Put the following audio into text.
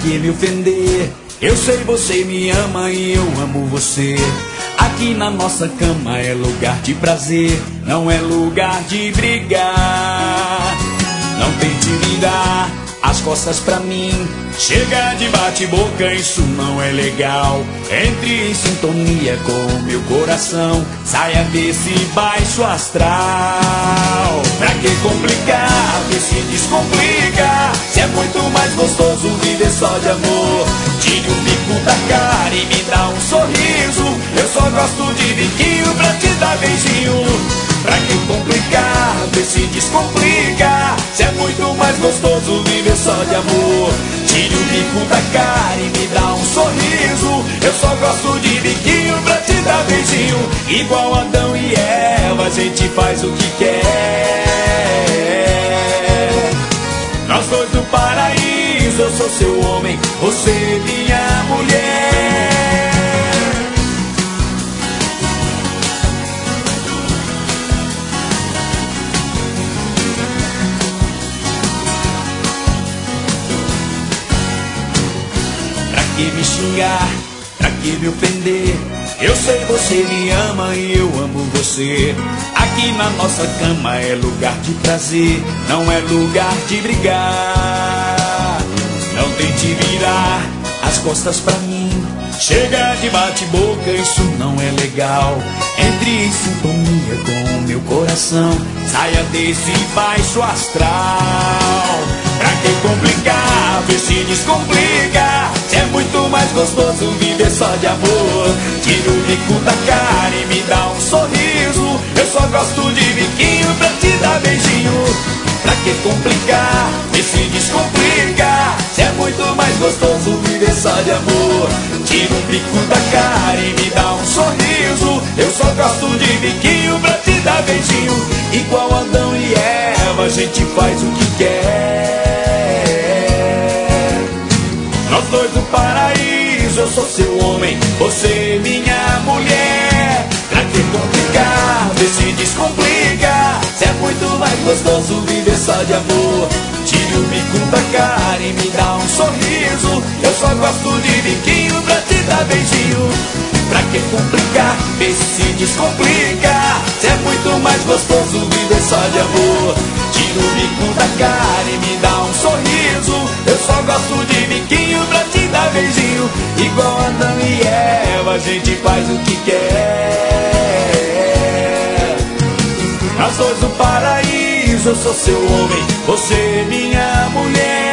que me ofender? Eu sei você me ama e eu amo você. Aqui na nossa cama é lugar de prazer, não é lugar de brigar. Não tente virar as costas pra mim, chega de bate-boca, isso não é legal. Entre em sintonia com o meu coração, saia desse baixo astral. Pra que complicar, vê se descomplica, se é muito mais gostoso viver só de amor. Tire o bico da cara e me dá um sorriso, eu só gosto de biquinho pra te dar beijinho. Pra que complicar, vê se descomplica, se é muito mais gostoso viver só de amor. Tire o bico da cara e me dá um sorriso, eu só gosto de biquinho pra te dar beijinho. Igual Adão e Eva, a gente faz o que quer. Nós dois do paraíso, eu sou seu homem, você minha mulher. Pra que me xingar, pra que me ofender? Eu sei você me ama e eu amo você. Aqui na nossa cama é lugar de prazer, não é lugar de brigar. Não tente virar as costas pra mim, chega de bate-boca, isso não é legal. Entre em sintonia com o meu coração, saia desse baixo astral. Pra que complicar, vê se descomplica, se é muito mais gostoso viver só de amor. Tira o bico da cara e me dá um sorriso, eu só gosto de biquinho pra te dar beijinho. Pra que complicar, vê se descomplica, se é muito mais gostoso viver só de amor. Tira o bico da cara e me dá um sorriso, eu só gosto de biquinho pra te dar beijinho. Igual Adão e Eva, a gente faz o que quer. Nós dois do paraíso, eu sou seu homem, você minha mulher. Pra que complicar, vê se descomplica, se é muito mais gostoso viver só de amor. Tire o bico da cara e me dá um sorriso, eu só gosto de biquinho pra te dar beijinho. Pra que complicar, vê se descomplica, se é muito mais gostoso viver só de amor. Tira o bico da cara e me dá um sorriso, eu só gosto de biquinho pra te dar beijinho. Igual Adão e Eva, a gente faz o que quer. Nós dois do paraíso, eu sou seu homem, você minha mulher.